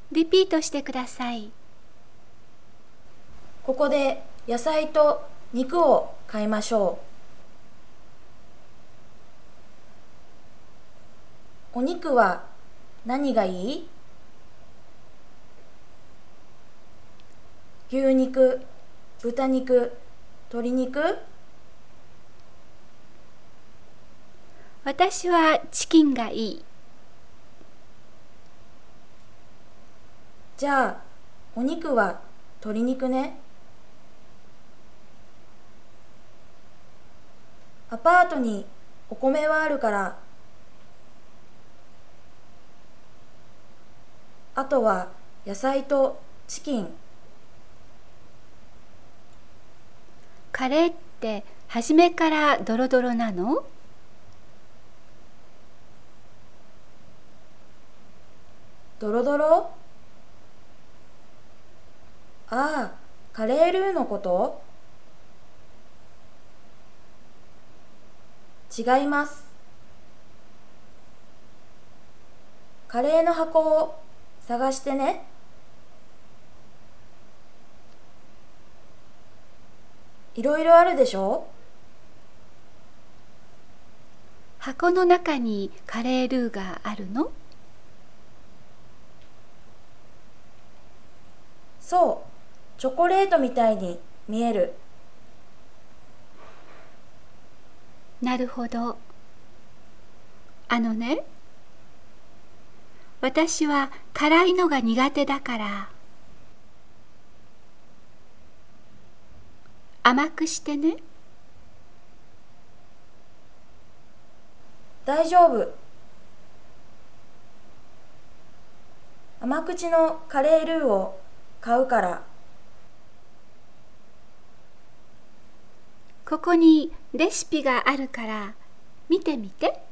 リピートしてください。 ここで野菜と肉を買いましょう。お肉は何がいい？牛肉、豚肉、鶏肉？ 私はチキンがいい。 じゃあ、お肉は鶏肉ね。アパートにお米はあるから、あとは野菜とチキン。 カレーって初めからドロドロなの？ ドロドロ？ああ、カレールーのこと？違います。カレーの箱を探してね。いろいろあるでしょ？ 箱の中にカレールーがあるの？ そう、チョコレートみたいに見える。 なるほど。あのね、私は辛いのが苦手だから甘くしてね。 大丈夫。甘口のカレールーを買うから。 ここにレシピがあるから見てみて。